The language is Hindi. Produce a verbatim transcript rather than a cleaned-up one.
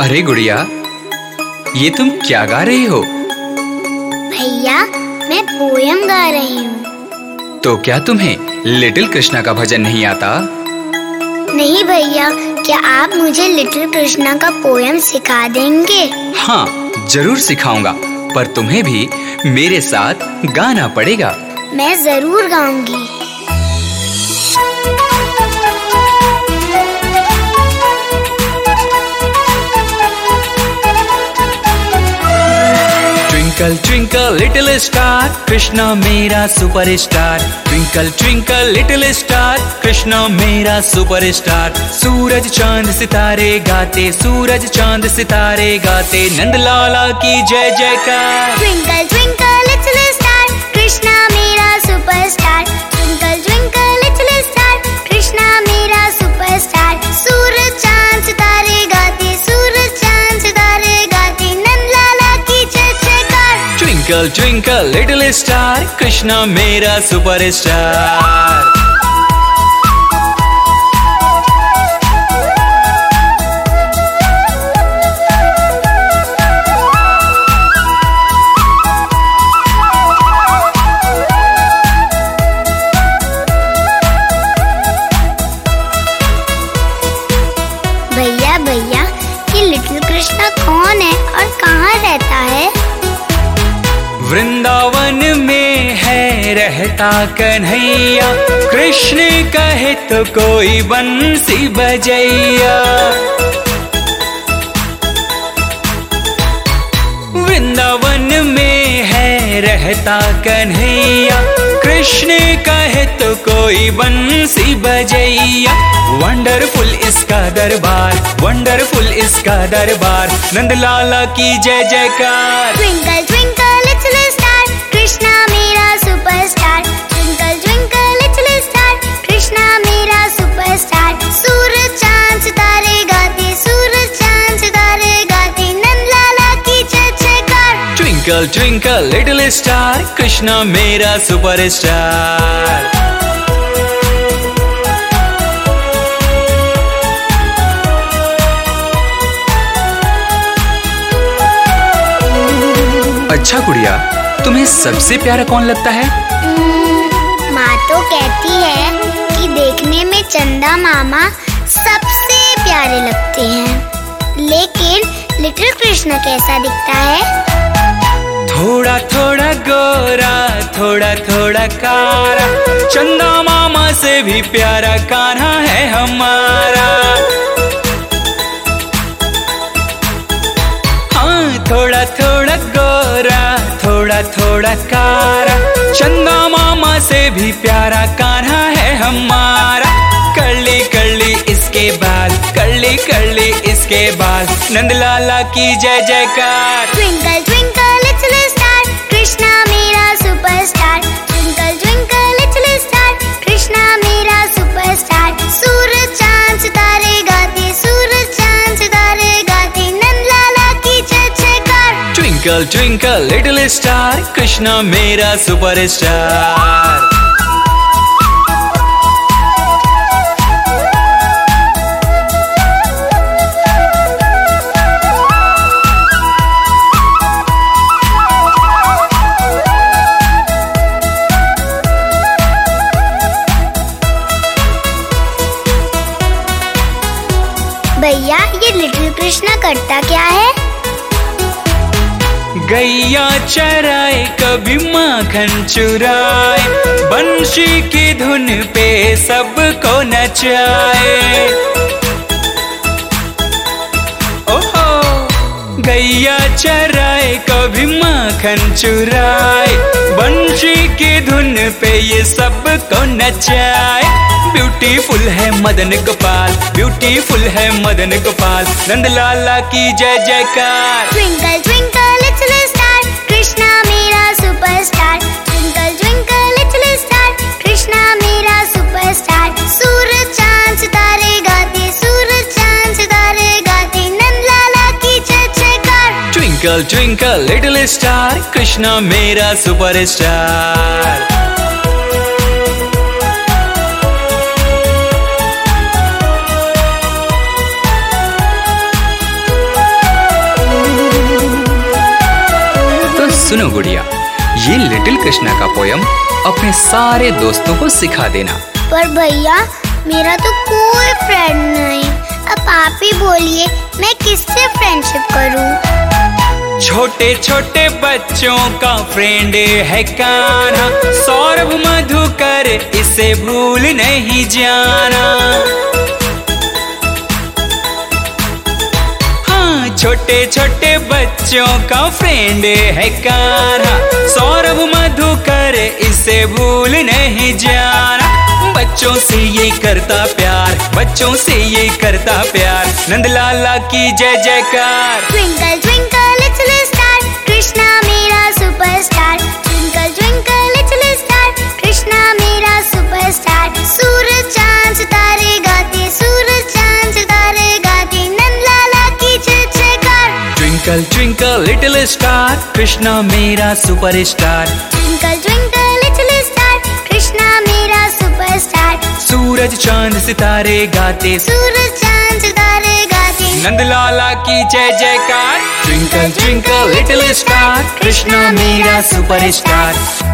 अरे गुड़िया, ये तुम क्या गा रही हो? भैया, मैं पोयम गा रही हूँ। तो क्या तुम्हें लिटिल कृष्णा का भजन नहीं आता? नहीं भैया, क्या आप मुझे लिटिल कृष्णा का पोयम सिखा देंगे? हाँ, जरूर सिखाऊंगा, पर तुम्हें भी मेरे साथ गाना पड़ेगा। मैं जरूर गाऊंगी। Twinkle twinkle little star, Krishna मेरा superstar. Twinkle twinkle little star, Krishna मेरा सुपरस्टार। सूरज चांद सितारे गाते, सूरज चांद सितारे गाते, नंदलाला की जय जयकार। Twinkle twinkle little star, Krishna मेरा superstar. Twinkle twinkle little star, Krishna मेरा सुपरस्टार। सूरज चांद सितारे गाते, सूरज चांद सितारे गाते, नंदलाला की जय जयकार। Twinkle twinkle little star, Krishna मेरा सुपरस्टार। भैया भैया, ये लिटिल कृष्णा कौन है और कहाँ रहता है? वृंदावन में है रहता कन्हैया, कृष्ण कहे तो कोई बंसी बजैया। वृंदावन में है रहता कन्हैया, कृष्ण कहे तो कोई बंसी बजैया। वंडरफुल इसका दरबार, वंडरफुल इसका दरबार, नंदलाला की जय जयकार। Twinkle twinkle little star, Krishna मेरा superstar. Twinkle twinkle little star, Krishna मेरा सुपरस्टार। सूरज चांद सितारे गाते, सूरज चांद सितारे गाते, नंदलाला की जय जयकार। Twinkle twinkle little star, Krishna मेरा सुपरस्टार। अच्छा गुड़िया, तुम्हें सबसे प्यारा कौन लगता है? माँ तो कहती है कि देखने में चंदा मामा सबसे प्यारे लगते हैं, लेकिन लिटिल कृष्णा कैसा दिखता है? थोड़ा थोड़ा गोरा, थोड़ा थोड़ा कारा, चंदा मामा से भी प्यारा कान्हा है हमारा। हाँ, थोड़ा थोड़ा गोरा, थोड़ा थोड़ा कारा, चंदा मामा से भी प्यारा कान्हा है हमारा। कर्ली कर्ली इसके बाल, कर्ली कर्ली इसके बाल, नंदलाला की जय जयकार। Twinkle twinkle little star, Krishna मेरा superstar. Twinkle twinkle little star, Krishna मेरा सुपरस्टार। सूरज चांद सितारे गाते, सूरज चांद सितारे गाते, नंदलाला की जय जयकार। Twinkle twinkle little star, Krishna मेरा सुपरस्टार। भैया, ये लिटिल कृष्णा करता क्या है? गैया चराए कभी माखन चुराए, बंशी की धुन पे सबको नचाए। ओहो, गैया चराए कभी माखन चुराए, बंशी की धुन पे ये सबको नचाए। ब्यूटीफुल है मदन गोपाल, ब्यूटीफुल है मदन गोपाल, नंदलाला की जय जयकार। Twinkle twinkle little star, Krishna मेरा superstar. Twinkle twinkle little star, Krishna मेरा सुपरस्टार। सूरज चांद सितारे गाते, सूरज चांद सितारे गाते, नंदलाला की जय जयकार। Twinkle twinkle little star, Krishna मेरा सुपरस्टार। सुनो गुड़िया, ये लिटिल कृष्णा का पोयम अपने सारे दोस्तों को सिखा देना। पर भैया मेरा तो कोई फ्रेंड नहीं, अब आप ही बोलिए मैं किससे फ्रेंडशिप करूं? छोटे छोटे बच्चों का फ्रेंड है कान्हा, सौरभ मधुकर इसे भूल नहीं जाना। हाँ, छोटे छोटे बच्चों का फ्रेंड है कान्हा, सौरभ मधुकर इसे भूल नहीं जाना। बच्चों से ये करता प्यार, बच्चों से ये करता प्यार, नंदलाला की जय जयकार। Twinkle twinkle little star, Krishna मेरा superstar. Twinkle twinkle little star, Krishna मेरा सुपरस्टार। सूरज चांद सितारे गाते, सूरज चांद सितारे गाते, नंदलाला की जय जयकार। Twinkle twinkle little star, Krishna मेरा superstar. Twinkle twinkle little star, Krishna मेरा सुपरस्टार। सूरज चांद सितारे गाते, सूरज चांद सितारे गाते, नंदलाला की जय जयकार। Twinkle twinkle little star, Krishna मेरा सुपरस्टार।